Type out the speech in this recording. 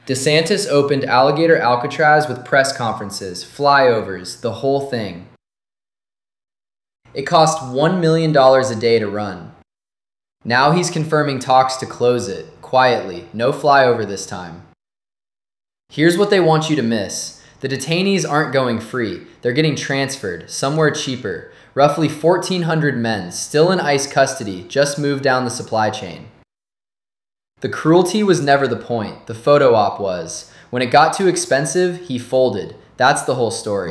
DeSantis opened Alligator Alcatraz with press conferences, flyovers, the whole thing. It cost $1 million a day to run. Now he's confirming talks to close it, quietly, no flyover this time. Here's what they want you to miss. The detainees aren't going free. They're getting transferred, somewhere cheaper. Roughly 1,400 men, still in ICE custody, just moved down the supply chain. The cruelty was never the point. The photo op was. When it got too expensive, he folded. That's the whole story.